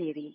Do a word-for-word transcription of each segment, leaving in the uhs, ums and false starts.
الدمسيري.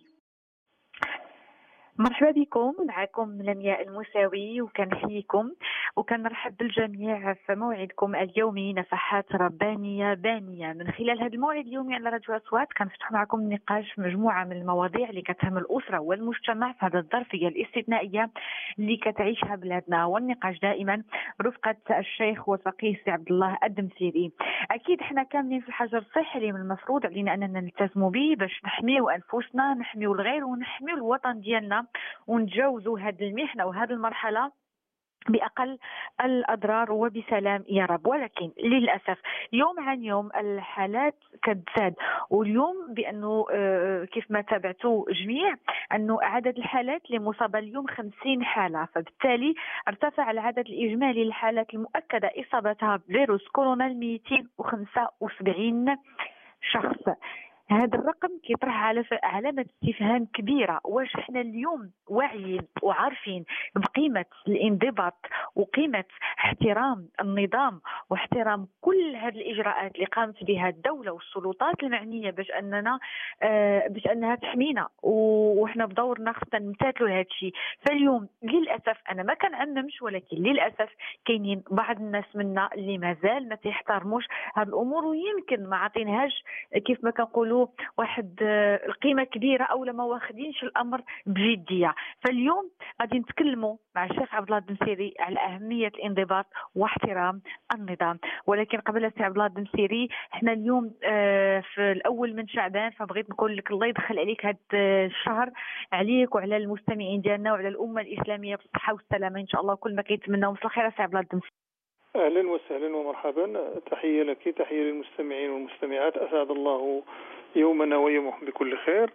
مرحبا بكم، معكم لمياء المساوي، وكنحييكم وكنرحب بالجميع في موعدكم اليومي نفحات ربانية بانية. من خلال هذا الموعد اليومي على راديو أصوات كنفتح معكم النقاش في مجموعة من المواضيع اللي كتهم الأسرة والمجتمع في هذه الظرفية الاستثنائية اللي كتعيشها بلادنا، والنقاش دائما رفقة الشيخ والفقيه سي عبد الله الدمسيري. أكيد حنا كاملين في الحجر الصحي اللي من المفروض علينا أننا نلتزموا به باش نحميو أنفسنا، نحميو الغير، ونحميو الوطن ديالنا، ونتجاوزوا هذه المحنة وهذه المرحلة بأقل الأضرار وبسلام يا رب. ولكن للأسف يوم عن يوم الحالات كتزاد، واليوم بأنه كيف ما تابعتوا جميع أنه عدد الحالات اللي مصابة اليوم خمسين حالة، فبالتالي ارتفع العدد الإجمالي للحالات المؤكدة إصابتها بفيروس كورونا ل مئتين وخمسة وسبعين شخص. هذا الرقم كيطرح على علامة استفهام كبيرة. واش احنا اليوم واعيين وعارفين بقيمة الانضباط وقيمة احترام النظام واحترام كل هذه الإجراءات اللي قامت بها الدولة والسلطات المعنية باش أننا آه باش أنها تحمينا، وإحنا بدورنا خصنا نمتثلوا لهذا الشيء. فاليوم للأسف أنا ما كنعممش، ولكن للأسف كاينين بعض الناس منا اللي مازال ما تيحترموش هذه الأمور، ويمكن ما عطيناهاش كيف ما كنقولوا واحد القيمة كبيرة أو لما واخدينش الأمر بجدية. فاليوم غادي نتكلموا مع الشيخ عبد الله الدمسيري على أهمية الانضباط واحترام النظام. ولكن قبل السي عبد الله الدمسيري، احنا اليوم في الأول من شعبان، فبغيت نقول لك الله يدخل عليك هذا الشهر عليك وعلى المستمعين ديالنا وعلى الأمة الإسلامية بالصحة والسلامة إن شاء الله، كل ما كيتمناو. مساء الخير السي عبد الله الدمسيري. أهلا وسهلا ومرحبا، تحية لك، تحية للمستمعين والمستمعات، أسعد الله يومنا ويومهم بكل خير،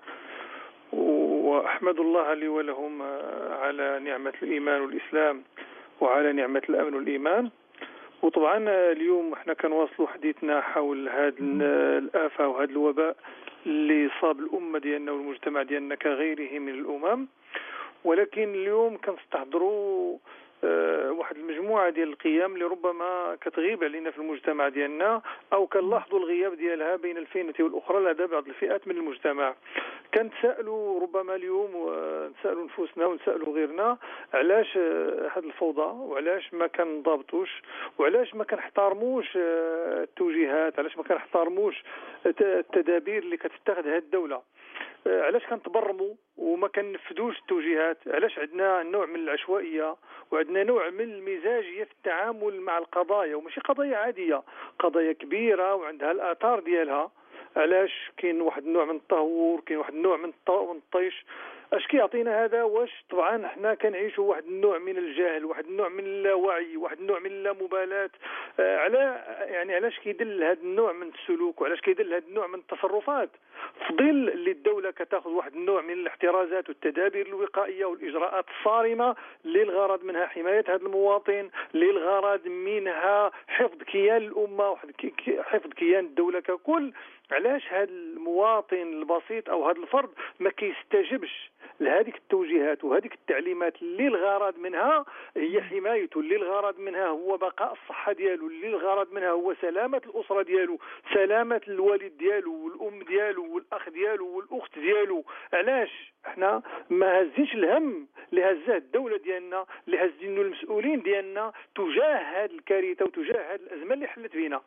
وأحمد الله لي ولهم على نعمة الإيمان والإسلام وعلى نعمة الأمن والإيمان. وطبعا اليوم احنا كنواصلوا حديثنا حول هذه الآفة وهذا الوباء اللي صاب الأمة ديالنا والمجتمع ديالنا كغيره من الأمم. ولكن اليوم كنستحضروا أه واحد المجموعة ديال القيم اللي ربما كتغيب علينا في المجتمع ديالنا، أو كنلاحظوا الغياب ديالها بين الفئة والأخرى لدى بعض الفئات من المجتمع. كنتسائلوا ربما اليوم ونسألوا نفوسنا ونسألوا غيرنا علاش هذه الفوضى، وعلاش ما كنضابطوش، وعلاش ما كنحترموش التوجيهات، علاش ما كنحترموش التدابير اللي كتتخذ هذه الدولة، علاش كنتبرموا وما كننفذوش التوجيهات، علاش عندنا نوع من العشوائية وعندنا نوع من المزاجية في التعامل مع القضايا، وماشي قضايا عادية، قضايا كبيرة وعندها الآثار ديالها. علاش كاين واحد النوع من التهور، كاين واحد النوع من الطيش؟ اش كيعطينا هذا؟ واش طبعا احنا كنعيشوا واحد النوع من الجهل، واحد النوع من اللاوعي، واحد النوع من اللامبالاة. آه على يعني علاش كيدل هذا النوع من السلوك، وعلاش كيدل هذا النوع من التصرفات في ظل اللي الدولة كتاخذ واحد النوع من الاحترازات والتدابير الوقائية والإجراءات الصارمة للغرض منها حماية هذا المواطن، للغرض منها حفظ كيان الأمة وحفظ كيان الدولة ككل. علاش هذا المواطن البسيط أو هذا الفرد ما كيستجبش لهذه التوجيهات وهذه التعليمات اللي الغرض منها هي حمايته، اللي الغرض منها هو بقاء الصحة ديالو، اللي الغرض منها هو سلامة الأسرة ديالو، سلامة الوالد ديالو والأم ديالو والأخ ديالو والأخت ديالو؟ علاش احنا ما هزينش الهم اللي هزاه الدولة ديالنا، اللي هزينو المسؤولين ديالنا تجاه هذه الكارثة وتجاه هذه الأزمة اللي حلت بينا؟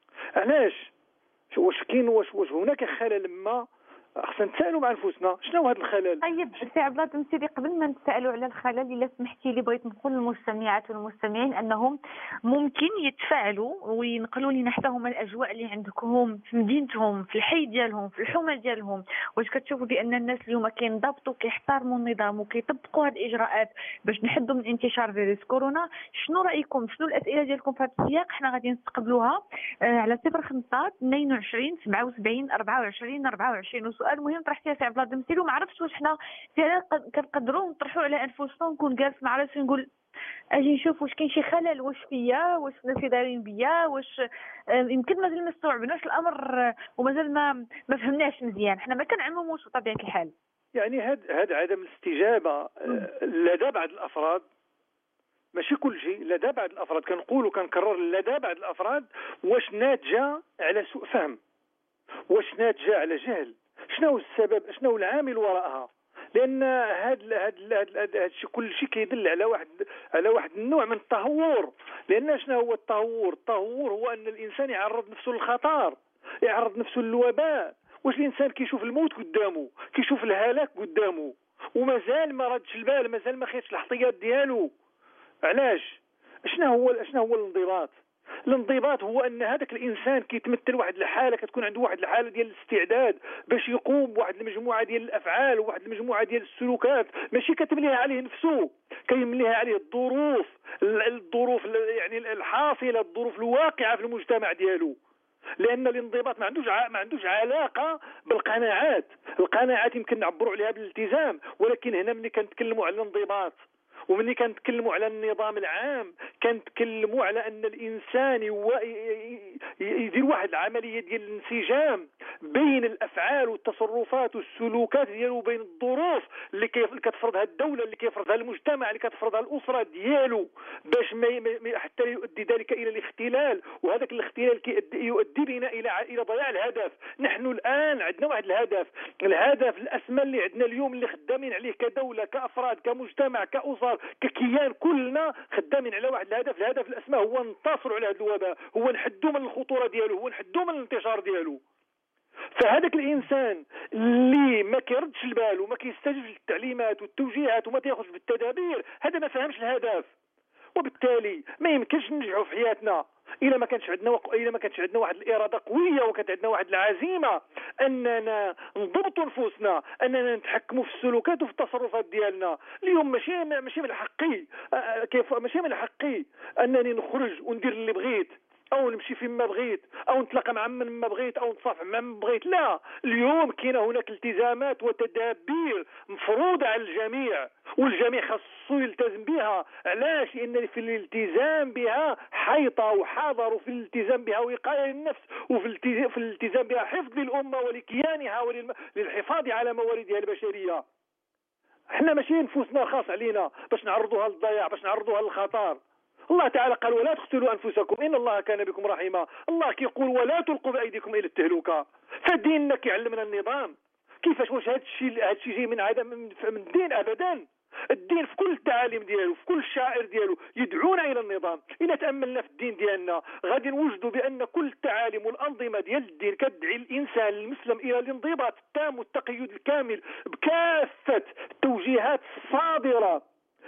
علاش؟ واش كاين واش واش هناك خلل ما؟ خصنا نتسائلوا مع انفسنا شنو هذا الخلل. طيب سي عبد الله الدمسيري، قبل ما نتسائلوا على الخلل، الا سمحتي لي بغيت نقول للمستمعات والمستمعين انهم ممكن يتفاعلوا وينقلوا لنا حتى هما الاجواء اللي عندكم في مدينتهم، في الحي ديالهم، في الحومه ديالهم. واش كتشوفوا بان الناس اليوم كينضبطوا كيحترموا النظام وكيطبقوا هذه الاجراءات باش نحدوا من انتشار فيروس كورونا؟ شنو رايكم؟ شنو الاسئله ديالكم في هذا السياق؟ حنا غادي نستقبلوها على صفر خمسة اثنين وعشرين سبعة وسبعين أربعة وعشرين أربعة وعشرين. وسؤال مهم طرحتيه سي عبد الله الدمسيري، وما عرفتش واش حنا فعلا كنقدروا نطرحوا على انفسنا ونكون جالس مع راسي نقول اجي نشوف واش كاين شي خلل، واش فيا، واش الناس دايرين بيا، واش يمكن مازال ما استوعبناش الامر ومازال ما ما فهمناش مزيان. حنا ما كنعمموش بطبيعه الحال. يعني هاد هاد عدم الاستجابه لدى بعض الافراد، ماشي كل شيء، لدى بعض الافراد، كنقولوا كنكرر لدى بعض الافراد، واش ناتجه على سوء فهم، واش ناتجه على جهل، شنو السبب؟ شنو العامل وراءها؟ لان هاد هاد هاد الشيء كل شيء كيدل على واحد على واحد النوع من التهور. لان شنو هو التهور؟ التهور هو ان الانسان يعرض نفسه للخطر، يعرض نفسه للوباء. واش الانسان كيشوف الموت قدامه، كيشوف الهلاك قدامه، ومازال ما ردش البال، مازال ما خدش الاحتياط ديالو. علاش؟ شنو هو شنو هو الانضباط؟ الانضباط هو ان هذاك الانسان كيتمثل واحد الحاله، كتكون عنده واحد الحاله ديال الاستعداد باش يقوم بواحد المجموعه ديال الافعال وواحد المجموعه ديال السلوكات، ماشي كتمليها عليه نفسه، كيمليها عليه الظروف، الظروف يعني الحاصله، الظروف الواقعه في المجتمع ديالو. لان الانضباط ما عندوش ما عندوش علاقه بالقناعات. القناعات يمكن نعبروا عليها بالالتزام، ولكن هنا ملي كنتكلموا على الانضباط ومني كنتكلموا على النظام العام كنتكلموا على ان الانسان يدير واحد العمليه ديال الانسجام بين الافعال والتصرفات والسلوكات ديالو وبين الظروف اللي كتفرضها الدوله، اللي كيفرضها المجتمع، اللي كتفرضها الاسره ديالو، باش ما حتى يؤدي ذلك الى الاختلال. وهذاك الاختلال يؤدي بنا الى الى ضياع الهدف. نحن الان عندنا واحد الهدف، الهدف الاسمى اللي عندنا اليوم اللي خدامين عليه كدوله، كافراد، كمجتمع، كاسر، ككيان، كلنا خدامين على واحد الهدف. الهدف الاسمى هو ننتصروا على هذا الوباء، هو نحدوا من الخطوره ديالو، هو نحدوا من الانتشار ديالو. فهذاك الانسان اللي ما كيردش البال وما كيستجبش للتعليمات والتوجيهات وما تاخذش بالتدابير، هذا ما فهمش الهدف. وبالتالي ما يمكنش ننجحوا في حياتنا الا ما كانش عندنا وق... الا ما كانش عندنا واحد الاراده قويه وكانت عندنا واحد العزيمه اننا نضبطوا نفوسنا، اننا نتحكموا في السلوكات وفي التصرفات ديالنا. اليوم ماشي ماشي من حقي كيف ماشي من حقي انني نخرج وندير اللي بغيت، او نمشي فين ما بغيت، او نتلاقى مع من ما بغيت، او نتصافح مع من بغيت. لا، اليوم كاينه هناك التزامات وتدابير مفروضه على الجميع، والجميع خاصو يلتزم بها. علاش؟ لان في الالتزام بها حيطه وحذر، وفي الالتزام بها وقايه للنفس، وفي الالتزام بها حفظ للامه ولكيانها وللحفاظ على مواردها البشريه. احنا ماشي نفوسنا خاص علينا باش نعرضوها للضياع، باش نعرضوها للخطر. الله تعالى قال ولا تقتلوا انفسكم ان الله كان بكم رحيما. الله كيقول ولا تلقوا بايديكم الى التهلكه. فديننا كيعلمنا النظام كيفاش. واش هذا الشيء هذا الشيء جاي من عدم من الدين؟ ابدا. الدين في كل التعاليم ديالو، في كل الشعائر ديالو يدعونا الى النظام. اذا تاملنا في الدين ديالنا غادي نوجدوا بان كل التعاليم والانظمه ديال الدين كتدعي الانسان المسلم الى الانضباط التام والتقيد الكامل بكافه التوجيهات الصادره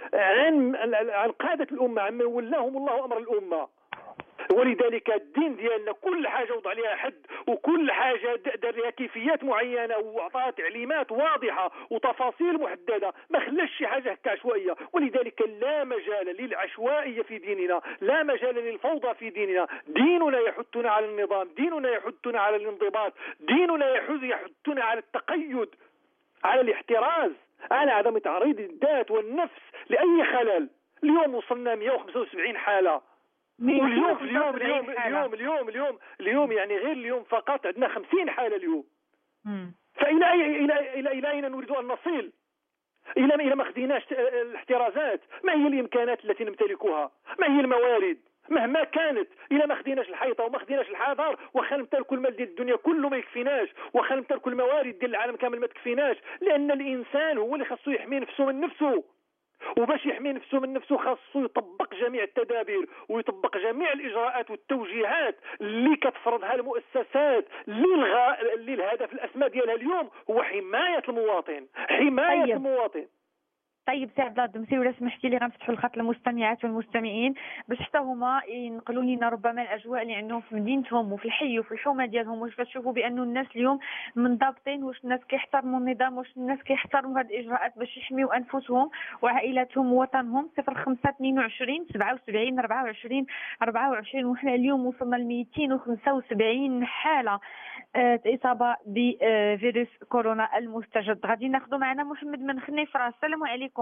عن عن قادة الأمة، عمن ولاهم الله أمر الأمة. ولذلك الدين ديالنا كل حاجة وضع عليها حد، وكل حاجة دار لها كيفيات معينة وأعطاها تعليمات واضحة وتفاصيل محددة، ما خلاش شي حاجة هكا عشوائية. ولذلك لا مجال للعشوائية في ديننا، لا مجال للفوضى في ديننا. ديننا يحثنا على النظام، ديننا يحثنا على الانضباط، ديننا يحثنا على التقيد، على الاحتراز، على عدم تعريض الذات والنفس لأي خلل. اليوم وصلنا مئة وخمسة وسبعين حالة، واليوم اليوم اليوم اليوم اليوم اليوم اليوم يعني غير اليوم فقط عندنا خمسين حالة اليوم. مم. فإلى أي إلى إلى إلى أين نريد أن نصل؟ إلى إلى ما خديناش الاحترازات. ما هي الإمكانات التي نمتلكها؟ ما هي الموارد؟ مهما كانت إلا ما خديناش الحيطة وما خديناش الحذر، واخا نمتلكوا المال ديال الدنيا كله ما يكفيناش، واخا نمتلكوا الموارد ديال العالم كامل ما تكفيناش. لأن الإنسان هو اللي خاصو يحمي نفسه من نفسه، وباش يحمي نفسه من نفسه خاصو يطبق جميع التدابير ويطبق جميع الإجراءات والتوجيهات اللي كتفرضها المؤسسات للغاء اللي الهدف الأسمى ديالها اليوم هو حماية المواطن، حماية أيه. المواطن. طيب سي عبد الله الدمسي، ولا سمحتي لي غنفتحوا الخط للمستمعات والمستمعين باش حتى هما ينقلوا لنا ربما الاجواء اللي عندهم في مدينتهم وفي الحي وفي الحومه ديالهم. واش كتشوفوا بانه الناس اليوم منضبطين؟ واش الناس كيحترموا النظام؟ واش الناس كيحترموا هذه الاجراءات باش يحميوا انفسهم وعائلاتهم ووطنهم؟ صفر خمسة اثنين وعشرين سبعة وسبعين أربعة وعشرين أربعة وعشرين. وحنا اليوم وصلنا ل مئتين وخمسة وسبعين حاله اصابه بفيروس كورونا المستجد. غادي ناخذوا معنا محمد من خنيفره. السلام عليكم.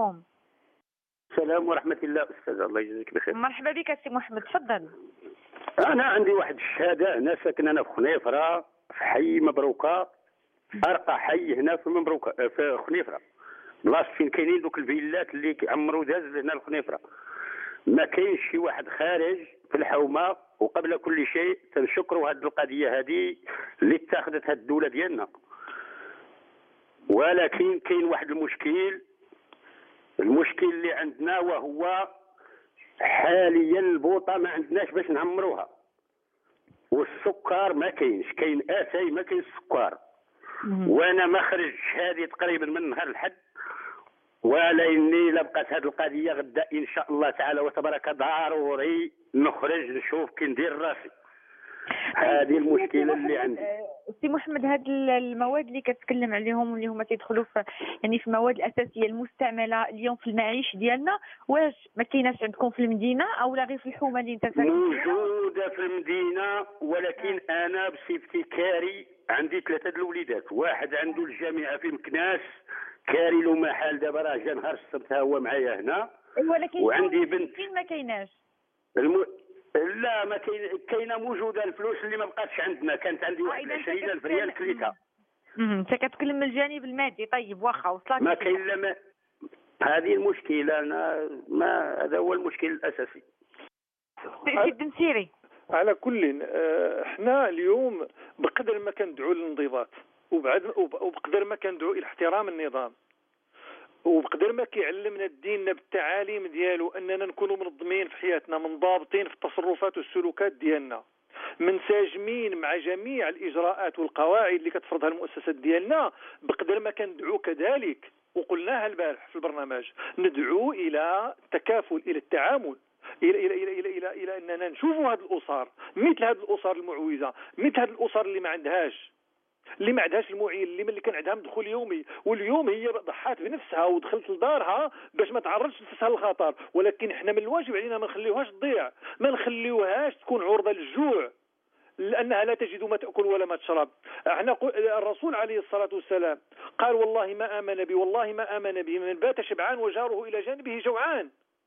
السلام ورحمة الله. أستاذ الله يجزيك بخير. مرحبا بك سي محمد، تفضل. أنا عندي واحد الشهادة، أنا ساكن أنا في خنيفرة في حي مبروكة، أرقى حي هنا في مبروكة في خنيفرة، بلاصة فين كاينين دوك الفيلات اللي كيعمروا داز هنا لخنيفرة. ما كاينش شي واحد خارج في الحومة. وقبل كل شيء تنشكروا هذه القضية هذه اللي اتخذتها الدولة ديالنا، ولكن كاين واحد المشكل المشكل اللي عندنا، وهو حاليا البوطه ما عندناش باش نعمروها، والسكر ما كاينش، كاين اتاي ما كاين السكر. وانا ما خرجتش هذه تقريبا من نهار الحد، ولاني لبقات هذه القضيه غدا ان شاء الله تعالى وتبارك ضروري نخرج نشوف كي ندير راسي. هذه المشكله اللي عندي. سي محمد، هاد المواد اللي كتكلم عليهم واللي هما تيدخلوا في يعني في المواد الاساسيه المستعمله اليوم في المعيش ديالنا، واش ما كايناش عندكم في المدينه او لا غير في الحومه اللي انت ساكن فيها؟ موجوده في المدينه، ولكن انا بصفتي كاري عندي ثلاثه الوليدات، واحد عنده الجامعه في مكناس كاري له محل دابا راه جا نهار السبت هو معايا هنا، ولكن وعندي بنت فين ما كايناش. الم... لا ما كاين، كاينه موجوده الفلوس اللي ما بقاتش عندنا، كانت عندي واحد عشرين ألف ريال كليتها. امم انت كتكلم من الجانب المادي. طيب واخا وصلت ما كاين لا ما... هذه المشكله، انا ما هذا هو المشكل الاساسي. سي بن سيري، على كل احنا اليوم بقدر ما كندعو للانضباط، وبعد وبقدر ما كندعو الى احترام النظام، وبقدر ما كيعلمنا ديننا بالتعاليم ديالو اننا نكونوا منظمين في حياتنا، منضبطين في التصرفات والسلوكات ديالنا، منسجمين مع جميع الاجراءات والقواعد اللي كتفرضها المؤسسات ديالنا. بقدر ما كندعو كذلك، وقلناها البارح في البرنامج، ندعو الى التكافل، الى التعامل، الى الى الى الى الى, إلى اننا نشوفوا هذه الاسر مثل هذه الاسر المعوزه، مثل هذه الاسر اللي ما عندهاش اللي ما عندهاش المعين، اللي اللي كان عندها مدخول يومي، واليوم هي ضحات بنفسها ودخلت لدارها باش ما تعرضش نفسها للخطر. ولكن احنا من الواجب علينا ما نخليوهاش تضيع، ما نخليوهاش تكون عرضه للجوع، لانها لا تجد ما تاكل ولا ما تشرب. احنا الرسول عليه الصلاه والسلام قال: والله ما امن بي والله ما امن بي من بات شبعان وجاره الى جانبه جوعان.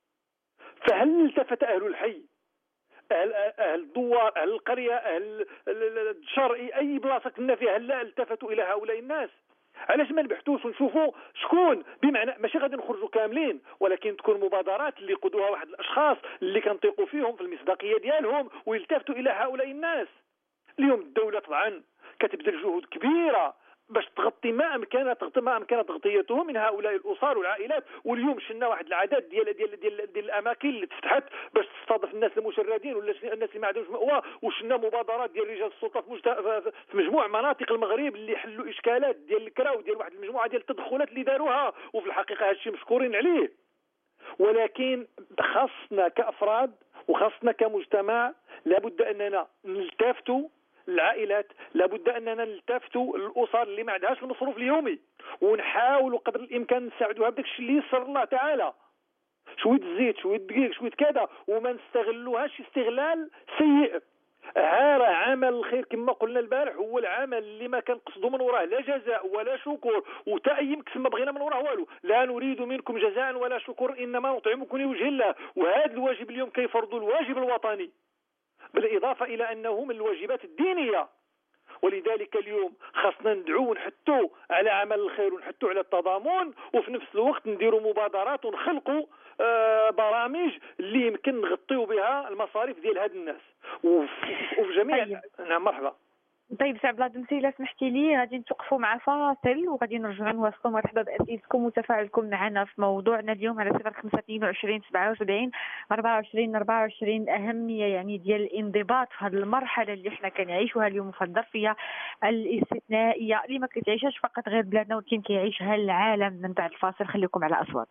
فهل التفت اهل الحي، أهل, أهل الدوار، أهل القرية، أهل الشرعي، أي بلاصة كنا فيها، هل التفتوا إلى هؤلاء الناس؟ علاش ما نبحثوش ونشوفوا شكون؟ بمعنى ماشي غادي نخرجوا كاملين، ولكن تكون مبادرات اللي يقودوها واحد الأشخاص اللي كنثقوا فيهم في المصداقية ديالهم، ويلتفتوا إلى هؤلاء الناس. اليوم الدولة طبعا كتبذل جهود كبيرة باش تغطي ما امكن تغطي ما امكن تغطيته من هؤلاء الاسر والعائلات. واليوم شلنا واحد العدد ديال ديال ديال, ديال الاماكن اللي تفتحت باش تستضيف الناس المشردين ولا الناس اللي ما عندهمش مأوى، وشلنا مبادرات ديال رجال السلطه في, مجت... في مجموع مناطق المغرب اللي حلوا اشكالات ديال الكرا وديال واحد المجموعه ديال التدخلات اللي داروها، وفي الحقيقه هذا الشيء مشكورين عليه. ولكن خاصنا كافراد وخاصنا كمجتمع لابد اننا نلتفتوا العائلات، لابد اننا نلتفتوا الاسر اللي ما عندهاش المصروف اليومي، ونحاولوا قدر الامكان نساعدوها بداك الشيء اللي يسر الله تعالى، شويه الزيت شويه الدقيق شويه كذا، وما نستغلوهاش استغلال سيء. هذا عمل الخير كما قلنا البارح هو العمل اللي ما كنقصدوا من وراه لا جزاء ولا شكر، وتا اي مكسب ما بغينا من وراه والو. لا نريد منكم جزاء ولا شكر، انما نطعمكم لوجه الله. وهذا الواجب اليوم كيفرضوا الواجب الوطني، بالإضافة إلى أنه من الواجبات الدينية. ولذلك اليوم خاصنا ندعو ونحثوا على عمل الخير ونحثوا على التضامن، وفي نفس الوقت نديروا مبادرات ونخلقوا آه برامج اللي يمكن نغطيوا بها المصاريف ديال هاد الناس وفي جميع. طيب. نعم مرحبا. طيب سي عبد الله بن سيري، لا سمحتي لي غادي نتوقفوا مع فاصل وغادي نرجعوا نواصلوا مرحبا باسئلتكم وتفاعلكم معنا في موضوعنا اليوم على صفر خمسة اثنين وعشرين سبعة وسبعين أربعة وعشرين أربعة وعشرين. الأهمية يعني ديال الانضباط في هذه المرحلة اللي احنا كنعيشوها اليوم في الظرفية الاستثنائية اللي ما كتعيشهاش فقط غير بلادنا ولكن كيعيشها العالم. من بعد الفاصل خليكم على أصوات.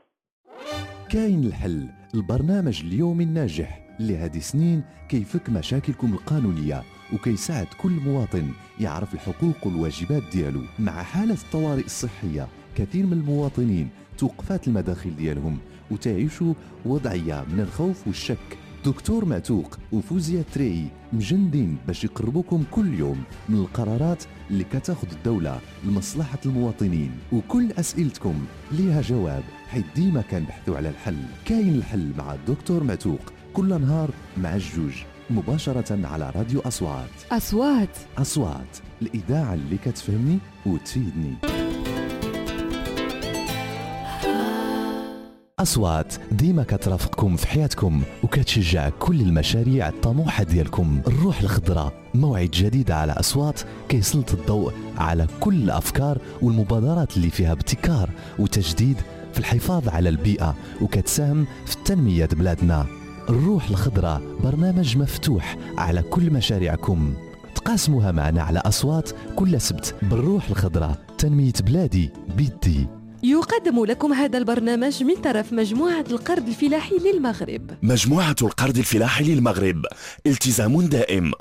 كاين الحل، البرنامج اليومي الناجح اللي هذه سنين كيفك مشاكلكم القانونية وكيساعد كل مواطن يعرف الحقوق والواجبات ديالو. مع حالة الطوارئ الصحية كثير من المواطنين توقفات المداخل ديالهم وتعيشوا وضعية من الخوف والشك. دكتور معتوق وفوزيا تريي مجندين باش يقربوكم كل يوم من القرارات اللي كتاخذ الدولة لمصلحة المواطنين، وكل أسئلتكم ليها جواب، حيث ديما كنبحثوا على الحل. كاين الحل مع الدكتور معتوق كل نهار مع الجوج مباشرة على راديو أصوات. أصوات أصوات الإذاعة اللي كتفهمني وتفيدني. أصوات ديما كترافقكم في حياتكم وكتشجع كل المشاريع الطموحة ديالكم. الروح الخضراء موعد جديد على أصوات كيسلط الضوء على كل الأفكار والمبادرات اللي فيها ابتكار وتجديد في الحفاظ على البيئة وكتساهم في تنمية بلادنا. الروح الخضراء برنامج مفتوح على كل مشاريعكم، تقاسموها معنا على أصوات كل سبت. بالروح الخضراء تنمية بلادي بيدي. يقدم لكم هذا البرنامج من طرف مجموعة القرض الفلاحي للمغرب. مجموعة القرض الفلاحي للمغرب، التزام دائم.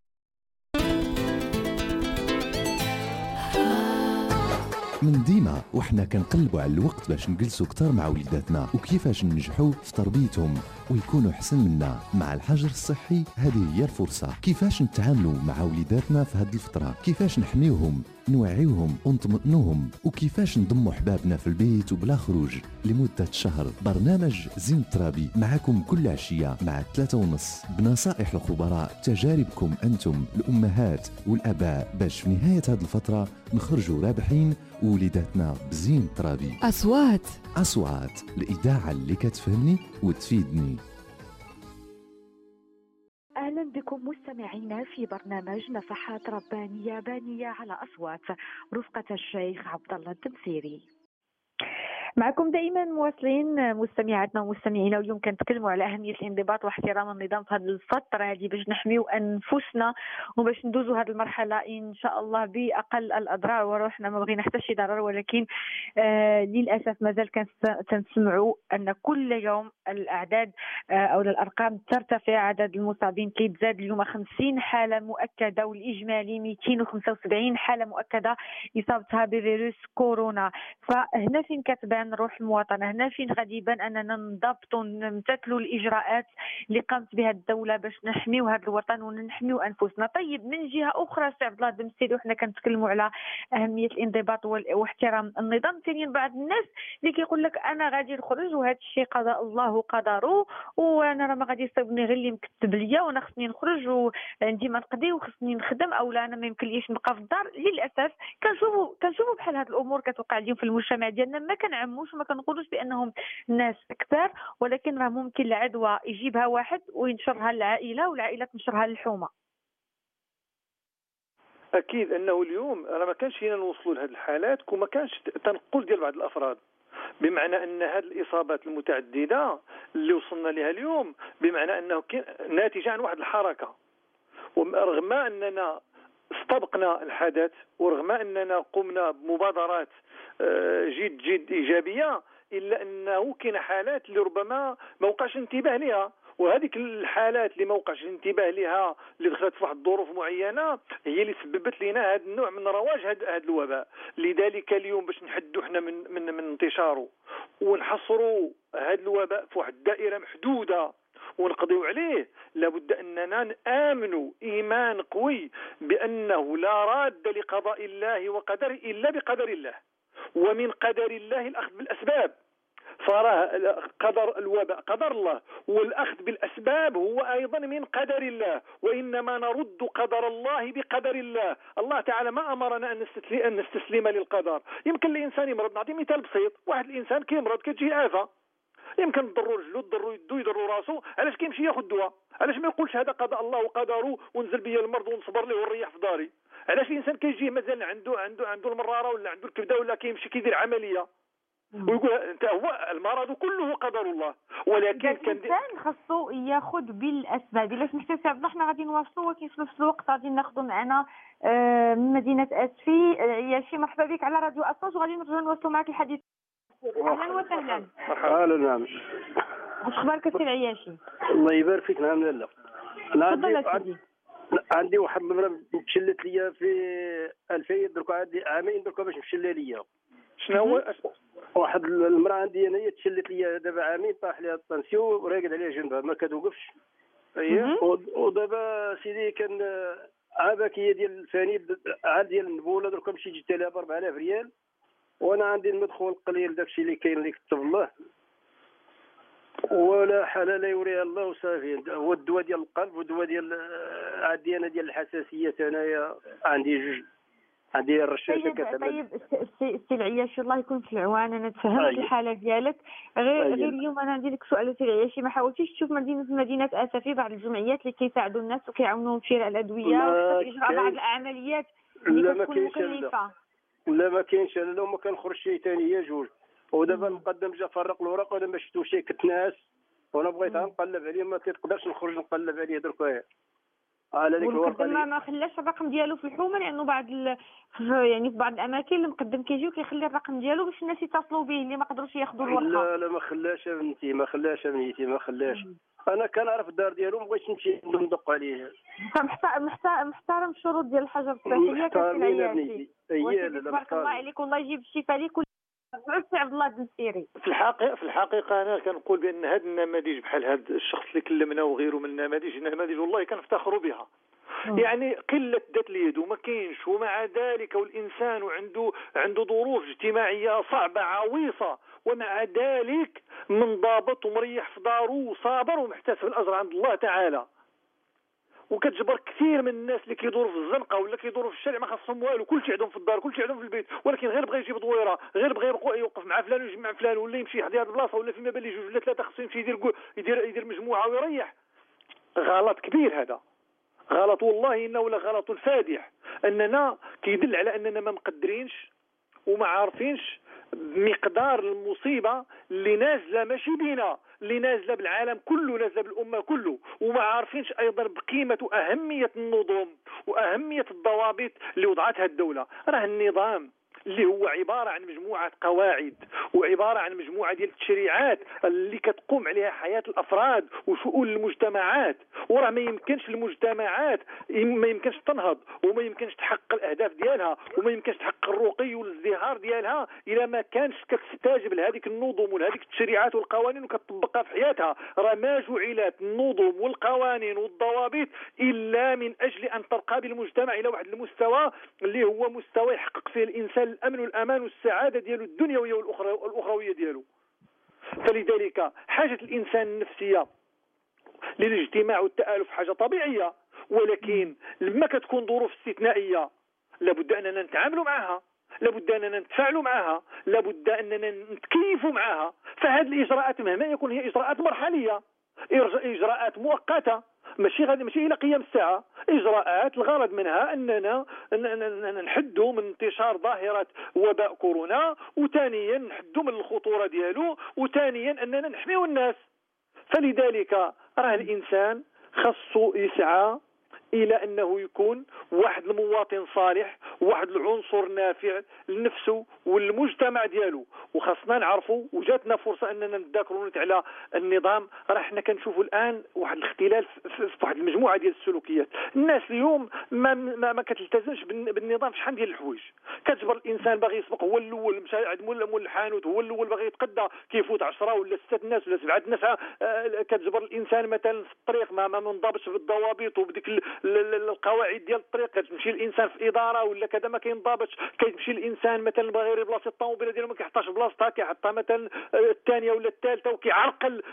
من ديما وحنا كنقلبوا على الوقت باش نجلسوا كتر مع وليداتنا وكيفاش ننجحوا في تربيتهم ويكونوا حسن منا. مع الحجر الصحي هذه هي الفرصة. كيفاش نتعاملوا مع وليداتنا في هذه الفترة، كيفاش نحميوهم، نوعيوهم ونطمئنوهم، وكيفاش نضموا حبابنا في البيت وبلا خروج لمدة شهر. برنامج زين الترابي معكم كل عشية مع ثلاثة ونص بنصائح الخبراء، تجاربكم أنتم الأمهات والأباء، باش في نهاية هذه الفترة نخرجوا رابحين ووليداتنا بزين الترابي. أصوات أصوات الإذاعة اللي كتفهمني وتفيدني. أهلا بكم مستمعينا في برنامج نفحات ربانية بانية على أصوات رفقة الشيخ عبد الله الدمسيري. معكم دائما مواصلين مستمعاتنا ومستمعينا، واليوم كنتكلموا على أهمية الانضباط واحترام النظام في هذه الفترة هذه باش نحميو أنفسنا وباش ندوزوا هذه المرحلة إن شاء الله بأقل الأضرار. وروحنا ما بغينا حتى شي ضرر، ولكن آه للأسف مازال كنسمعوا أن كل يوم الأعداد آه أو الأرقام ترتفع. عدد المصابين كيتزاد، اليوم خمسين حالة مؤكدة والإجمالي مئتين وخمسة وسبعين حالة مؤكدة إصابتها بفيروس كورونا. فهنا فين كتبان روح المواطنه، هنا فين غادي يبان اننا نضبطوا نمتثلوا الاجراءات اللي قامت بها الدوله باش نحميو هذا الوطن ونحميو انفسنا. طيب من جهه اخرى سي عبد الله الدمسيري وحنا كنتكلموا على اهميه الانضباط واحترام النظام، ثانيا بعض الناس اللي كيقول لك انا غادي نخرج وهذا الشيء قضاء الله قدره، وانا راه ما غادي يصيبني غير اللي مكتب ليا وانا خصني نخرج وعندي ما نقضي وخصني نخدم، او لا انا ما يمكنليش نبقى في الدار. للاسف كنشوفوا كنشوفوا بحال هذه الامور كتوقع اليوم في المجتمع ديالنا. ما كنعموش وما كنقولوش بانهم ناس كثار، ولكن راه ممكن العدوى يجيبها واحد وينشرها للعائله والعائله تنشرها للحومه. اكيد انه اليوم راه ما كانش هنا نوصلوا لهذه الحالات وما كانش تنقل ديال بعض الافراد، بمعنى ان هذه الاصابات المتعدده اللي وصلنا لها اليوم بمعنى انه ناتجه عن واحد الحركه، ورغم اننا استبقنا الحدث ورغم اننا قمنا بمبادرات جد جد ايجابيه، الا انه كاين حالات اللي ربما ما وقعش انتباه لها، وهذيك الحالات اللي ما وقعش انتباه لها اللي دخلت في واحد الظروف معينه هي اللي سببت لنا هذا النوع من رواج هذا الوباء. لذلك اليوم باش نحدوا احنا من من من انتشاره ونحصروا هذا الوباء في واحد الدائره محدوده ونقضيو عليه، لابد اننا نآمنوا ايمان قوي بانه لا راد لقضاء الله وقدره الا بقدر الله، ومن قدر الله الاخذ بالاسباب. فراه قدر الوباء قدر الله، والاخذ بالاسباب هو ايضا من قدر الله، وانما نرد قدر الله بقدر الله. الله تعالى ما امرنا ان نستسلم, أن نستسلم للقدر. يمكن الانسان يمرض، نعطي مثال بسيط، واحد الانسان كيمرض كتجي آفة، يمكن تضروا رجلو تضروا يدو يضروا راسو، علاش كيمشي ياخذ دواء؟ علاش ما يقولش هذا قضاء الله وقدره ونزل بيا المرض ونصبر ليه ونريح في داري؟ علاش الانسان كيجي مازال عنده عنده عنده المراره ولا عنده الكبده ولا كيمشي كيدير عمليه ويقول انت هو المرض كله قدر الله؟ ولكن كان الانسان خاصو ياخذ بالاسباب. الا سمحتي سي عبد الله حنا غادي نواصلوا، ولكن في نفس الوقت غادي ناخذوا معنا من مدينه اسفي ياشي. مرحبا بك على راديو اصوات، وغادي نرجعوا نواصلوا معك الحديث. اهلا وسهلا. اهلا. نعم. واش اخبارك سي العياشي؟ الله يبارك فيك. نعم لا تفضل اسيدي. عندي واحد المراه تشلت ليا في ألفين، درك عندي عامين درك باش نشلها ليا. شنو هو؟ واحد المراه عندي انايا تشلت ليا دابا عامين، طاح ليها الطنسيو وراقد عليها جنبها ما كتوقفش. اييه. ودابا سيدي كان عاباكيه ديال الفاني عاد ديال النبوله، درك مشي جبت لها ب أربعة آلاف ريال، وانا عندي المدخول قليل داكشي اللي كاين اللي كتب الله ولا حلال يوريها الله وصافي. هو الدواء ديال القلب والدواء ديال عندي انا ديال الحساسيه، انايا عندي جوج عندي الرشاشه طيب كتعمل. طيب السي السي العياشي الله يكون في العوان، انا تفهمت أيه. الحاله ديالك. غير أيه. غير اليوم انا عندي لك سؤال السي العياشي، ما حاولتيش تشوف مدينه مدينه اسفي بعض الجمعيات اللي كيساعدوا الناس وكيعاونوهم في شراء الادويه وفي اجراء بعض العمليات اللي لا ما كتكون كاينش مكلفه؟ لا ما كاينش. انا لو ما كنخرج شي ثاني هي جوج، ودابا نقدم جا فرق الوراق وانا ما شفتو شي كتناس، وانا بغيت نقلب عليه ما تقدرش نخرج نقلب عليه درك على ديك الورقه. والمقدم ما خلاش الرقم ديالو في الحومه، لانه بعض ال... يعني في بعض الاماكن المقدم كيجي وكيخلي الرقم ديالو باش الناس يتصلوا به اللي ما قدروش ياخذوا الورقه. لا لا ما خلاش بنتي، ما خلاش بنتي، ما خلاش. انا كنعرف الدار ديالو ما بغيتش نمشي ندق عليه. فمحترم محترم الشروط ديال الحجر الصحيه كتسير بنتي. هي لا تبارك الله عليك، والله يجيب الشفاء ليك. سي عبد الله الدنسيري، في الحقيقه في الحقيقه انا كنقول بان هذا النماذج بحال هذا الشخص اللي كلمنا وغيره من النماذج نماذج والله كنفتخروا بها. يعني قله ذات اليد وما كاينش، ومع ذلك والانسان عنده عنده ظروف اجتماعيه صعبه عويصه، ومع ذلك منضبط ومريح في داره وصابر ومحتسب الاجر عند الله تعالى. وكتجبر كثير من الناس اللي كيدوروا في الزنقه ولا كيدوروا في الشارع ما خاصهم والو، كلشي عندهم في الدار، كلشي عندهم في البيت، ولكن غير بغى يجيب دويره، غير بغى يوقف مع فلان ويجمع فلان، ولا يمشي يحضر هذه البلاصه، ولا فيما بالي جوج ولا ثلاثه خصو يمشي يدير يدير يدير مجموعه ويريح. غلط كبير هذا، غلط والله انه لا غلط فادح. اننا كيدل على اننا ما مقدرينش وما عارفينش مقدار المصيبه اللي نازله ماشي بينا، اللي نازله بالعالم كله، نازله بالامه كله، وما عارفينش ايضا بقيمه واهميه النظم واهميه الضوابط اللي وضعتها الدوله. راه النظام اللي هو عبارة عن مجموعة قواعد وعبارة عن مجموعة ديال التشريعات اللي كتقوم عليها حياة الأفراد وشؤون المجتمعات. وراه ما يمكنش المجتمعات ما يمكنش تنهض وما يمكنش تحقق الأهداف ديالها وما يمكنش تحقق الرقي والازدهار ديالها إلا ما كانش كتستجب لهذيك النظم ولهذيك التشريعات والقوانين وكتطبقها في حياتها. راه ما جعلت النظم والقوانين والضوابط إلا من أجل أن ترقى بالمجتمع إلى واحد المستوى اللي هو مستوى يحقق فيه الإنسان الأمن والأمان والسعادة ديالو الدنيوية والأخروية ديالو. فلذلك حاجة الإنسان النفسية للاجتماع والتآلف حاجة طبيعية، ولكن لما كتكون ظروف استثنائية لابد أننا نتعاملوا معها، لابد أننا نتفاعلوا معها، لابد أننا نتكيفوا معها. فهذه الإجراءات مهما يكون هي إجراءات مرحلية، إجراءات مؤقتة، ماشي غادي ماشي الى قيام الساعه. اجراءات الغرض منها اننا نحدوا من انتشار ظاهره وباء كورونا، وثانيا نحدوا من الخطوره ديالو، وثانيا اننا نحميو الناس. فلذلك راه الانسان خاصو يسعى الى انه يكون واحد المواطن صالح، واحد العنصر نافع لنفسه والمجتمع ديالو. وخاصنا نعرفوا وجاتنا فرصه اننا نتذاكروا على النظام. راه حنا كنشوفوا الان واحد الاختلال في واحد المجموعه ديال السلوكيات. الناس اليوم ما ما, ما كتلتزمش بالنظام. شحال ديال الحوايج كتجبر الانسان باغي يسبق، هو الاول مشى عند مول مول الحانوت، هو الاول باغي يتقدى، كيفوت عشرة ولا ستة الناس ولا سبعة الناس. كتجبر الانسان مثلا في الطريق ما ما منضبطش بالضوابط وبديك القواعد ديال الطريق. كتمشي الانسان في اداره ولا كذا ما كينضبطش، كيمشي الانسان مثلا باغي يري بلاصه الطوموبيله ديالو ما كيحطهاش بلاصتها، كيحطها مثلا الثانيه ولا الثالثه وكيعرقل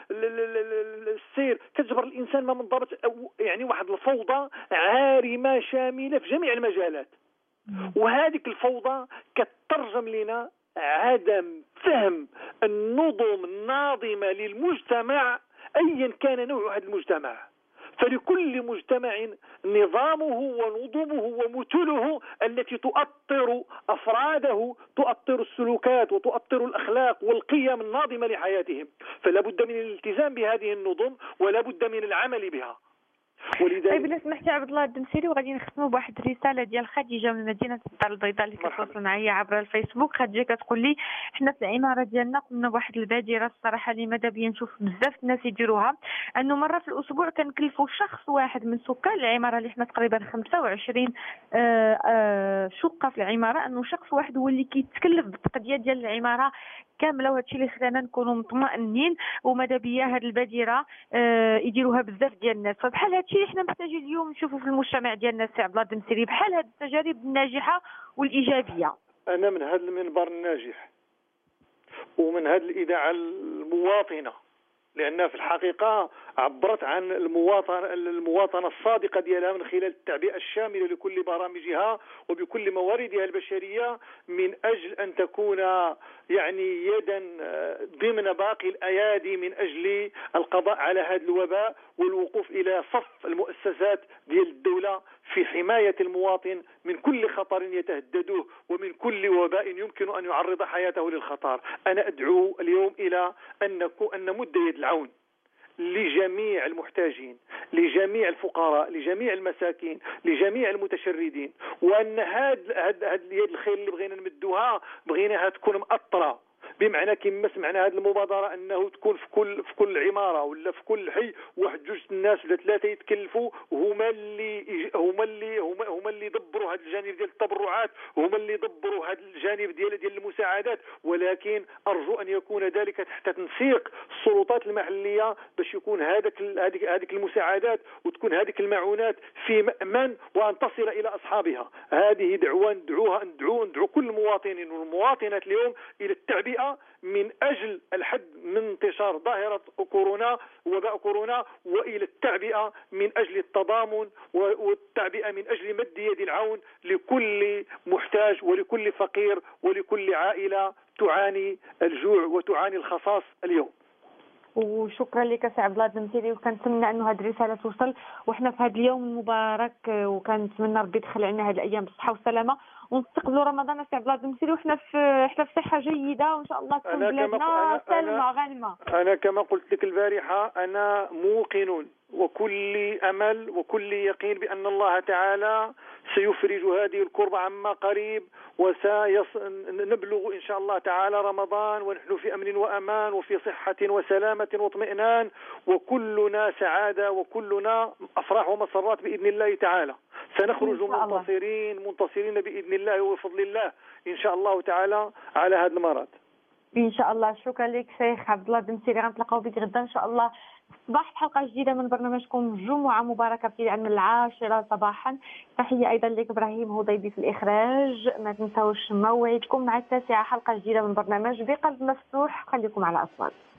السير. كتجبر الانسان ما منضبط، يعني واحد الفوضى عارمه شامله في جميع المجالات. وهذه الفوضى كترجم لنا عدم فهم النظم الناظمه للمجتمع ايا كان نوع هذا المجتمع. فلكل مجتمع نظامه ونظمه ومثله التي تؤطر أفراده، تؤطر السلوكات وتؤطر الأخلاق والقيم الناظمة لحياتهم. فلا بد من الالتزام بهذه النظم ولا بد من العمل بها. ولذلك طيب الا سمحتي عبد الله الدنسيري، وغادي نختموا بواحد الرساله ديال خديجه من مدينه الدار البيضاء اللي كتواصل معايا عبر الفيسبوك. خديجه كتقول لي حنا في العماره ديالنا قمنا بواحد البادره الصراحه اللي ماذا بيا نشوف بزاف الناس يديروها، انه مره في الاسبوع كنكلفوا شخص واحد من سكان العماره اللي حنا تقريبا خمسة وعشرين آآ آآ شقه في العماره، انه شخص واحد هو اللي كيتكلف بالتقضيه ديال العماره كامله. وهذا الشيء اللي خلانا نكونوا مطمئنين، وماذا بيا هذه البادره يديروها بزاف ديال الناس. فبحال هذا الشيء حنا محتاجين اليوم نشوفوا في المجتمع ديالنا سي عبد الله الدنسيري، بحال هذه التجارب الناجحه والايجابيه. انا من هذا المنبر الناجح ومن هذه الاذاعه المواطنه، لان في الحقيقه عبرت عن المواطنة المواطنة الصادقة ديالها من خلال التعبئة الشاملة لكل برامجها وبكل مواردها البشرية من أجل أن تكون يعني يدا ضمن باقي الأيادي من أجل القضاء على هذا الوباء والوقوف إلى صف المؤسسات ديال الدولة في حماية المواطن من كل خطر يتهدده ومن كل وباء يمكن أن يعرض حياته للخطر. أنا أدعو اليوم إلى أن نمد يد العون لجميع المحتاجين، لجميع الفقراء، لجميع المساكين، لجميع المتشردين، وأن هاد هاد هاد اليد الخير اللي بغينا نمدوها بغيناها تكون مأطرة، بمعنى كما سمعنا هذه المبادرة أنه تكون في كل في كل عمارة ولا في كل حي واحد جوج الناس ولا ثلاثة يتكلفوا هما اللي هما اللي هما هما اللي يدبروا هذا الجانب ديال التبرعات، هما اللي يدبروا هذا الجانب ديال ديال المساعدات، ولكن أرجو أن يكون ذلك تحت تنسيق السلطات المحلية باش يكون هذاك هذيك هذيك المساعدات وتكون هذيك المعونات في مأمن وأن تصل إلى أصحابها. هذه دعوة ندعوها ندعو ندعو كل المواطنين والمواطنات اليوم إلى التعبئة من أجل الحد من انتشار ظاهرة كورونا وباء كورونا، وإلى التعبئة من أجل التضامن والتعبئة من أجل مد يد العون لكل محتاج ولكل فقير ولكل عائلة تعاني الجوع وتعاني الخصاص اليوم. وشكرا لك سي عبد الله الدمسيري، وكنتمنى انه هذه الرساله توصل وحنا في هذا اليوم المبارك، وكنتمنى ربي يدخل علينا هذه الايام بالصحه والسلامه ونستقبلوا رمضان سي عبد الله الدمسيري وحنا في احنا في صحه جيده وان شاء الله تكون بلادنا سالمه غانمه. انا كما قلت لك البارحه انا موقن وكل امل وكل يقين بان الله تعالى سيفرج هذه الكربة عما قريب وسنبلغ إن شاء الله تعالى رمضان ونحن في أمن وأمان وفي صحة وسلامة واطمئنان وكلنا سعادة وكلنا أفراح ومسرات بإذن الله تعالى. سنخرج منتصرين منتصرين بإذن الله وفضل الله إن شاء الله تعالى على هذا المرض إن شاء الله. شكرا لك شيخ عبد الله الدمسيري، غنتلاقاو بك غدا إن شاء الله صباح حلقة جديدة من برنامجكم جمعة مباركة ابتداء من العاشرة صباحا. تحية أيضا لك إبراهيم هضيبي في الإخراج. ما تنسوش موعدكم مع التاسعة حلقة جديدة من برنامج بقلب مفتوح. خليكم على أصوات.